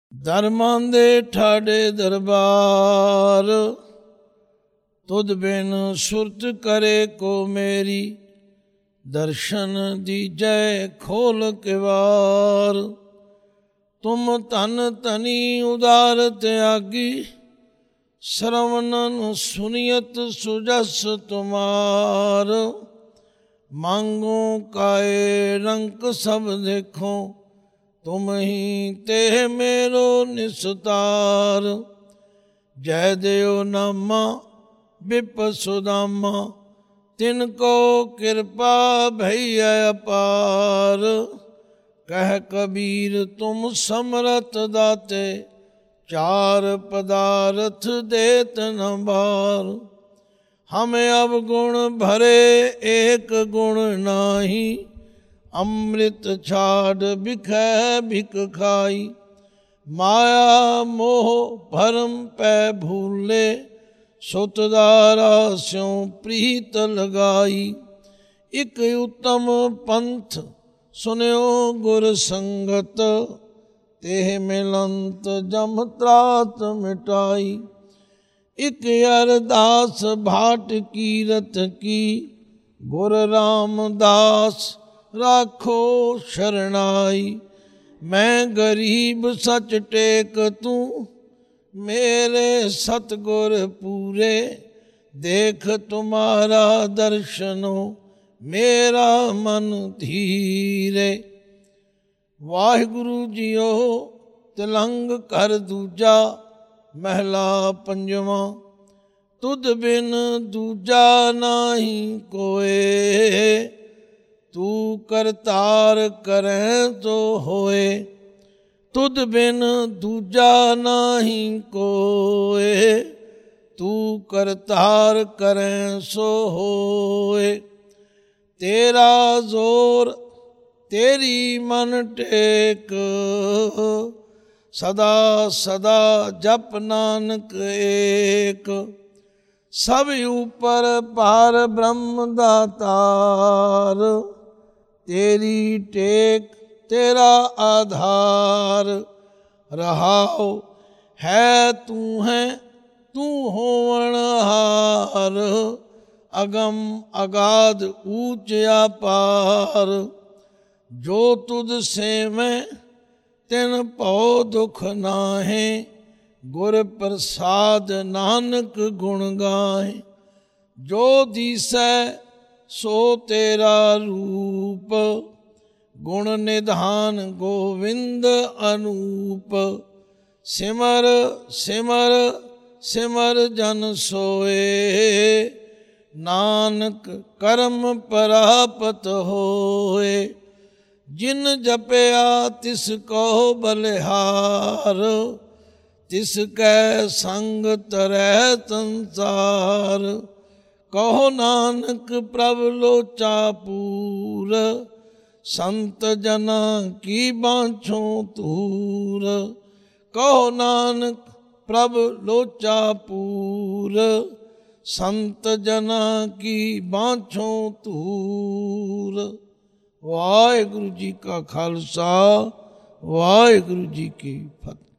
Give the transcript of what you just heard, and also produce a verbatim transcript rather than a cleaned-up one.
ਧਰਮਾਂ ਦੇ ਠਾਡੇ ਦਰਬਾਰ, ਤੁਧ ਬਿਨ ਸੁਰਤ ਕਰੇ ਕੋ ਮੇਰੀ। ਦਰਸ਼ਨ ਦੀਜੈ ਖੋਲ ਕਿਵਾਰ, ਤੁਮ ਧਨ ਧਨੀ ਉਦਾਰ ਤਿਆਗੀ। ਸਰਵਨਨ ਸੁਨੀਅਤ ਸੁਜਸ ਤੁਮਾਰ, ਮਾਂਗੋ ਕਾਏ ਰੰਕ ਸਭ ਦੇਖੋ। ਤੁਮ ਹੀ ਤੇ मेरो निस्तार, जय देव नामा विप सुदामा। तिनको कृपा भई अपार, कह कबीर तुम समरथ दाते। चार पदारथ देत न बार, हम अवगुण भरे एक गुण नाही। अमृत छाड़ बिखै भिख खाई, माया मोह भरम पै भूले। सुतदारा स्यों प्रीत लगाई, इक उत्तम पंथ सुन्यो गुर संगत। तेह मिलंत जम त्रात मिटाई, इक अरदास भाट कीरत की। गुर रामदास राखो शरणाई, मैं गरीब सच टेक तू। मेरे सतगुर पूरे, देख तुम्हारा दर्शनो। मेरा मन धीरे। वाहिगुरु जीओ तिलंग कर दूजा, महला पंजवा। तुध बिन दूजा नाही कोए। तू करतार करें तो होए, तुध बिन दूजा नाही कोए। तू करतार करें सो होए, तेरा जोर तेरी मन टेक। सदा सदा जप नानक एक। सब ऊपर पार ब्रह्म दातार, तेरी टेक तेरा आधार। रहाओ है तू है तू होवण हार, अगम अगाध ऊंच अपार। जो तुद से मैं तिन भौ दुख नाहे। गुर प्रसाद नानक गुण गाए, जो दिसै सो तेरा रूप। गुण निधान गोविंद अनूप। सिमर सिमर सिमर जन सोए, नानक कर्म प्राप्त होए। जिन जपया तिस को बलिहार, तिसकै संग तरह संसार। कहो नानक प्रभ लोचा पूर, संत जना की बाँछों तूर। कहो नानक प्रभ लोचा पूर, संत जना की बाँछों तूर। वाहिगुरु जी का खालसा, वाहिगुरु जी की फतेह।